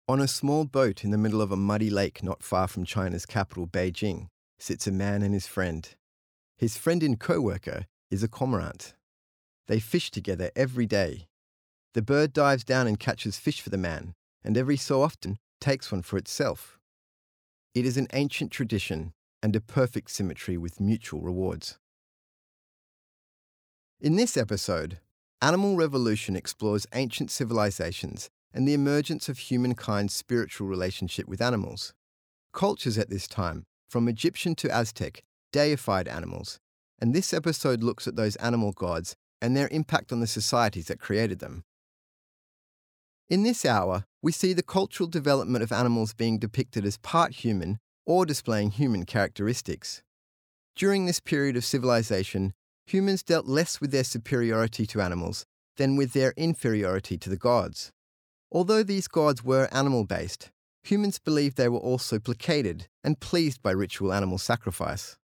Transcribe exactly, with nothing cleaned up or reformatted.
On a small boat in the middle of a muddy lake not far from China's capital, Beijing, sits a man and his friend. His friend and co-worker is a cormorant. They fish together every day. The bird dives down and catches fish for the man, and every so often takes one for itself. It is an ancient tradition and a perfect symmetry with mutual rewards. In this episode, Animal Revolution explores ancient civilizations and the emergence of humankind's spiritual relationship with animals. Cultures at this time, from Egyptian to Aztec, deified animals, and this episode looks at those animal gods and their impact on the societies that created them. In this hour, we see the cultural development of animals being depicted as part human or displaying human characteristics. During this period of civilization, humans dealt less with their superiority to animals than with their inferiority to the gods. Although these gods were animal-based, humans believed they were also placated and pleased by ritual animal sacrifice.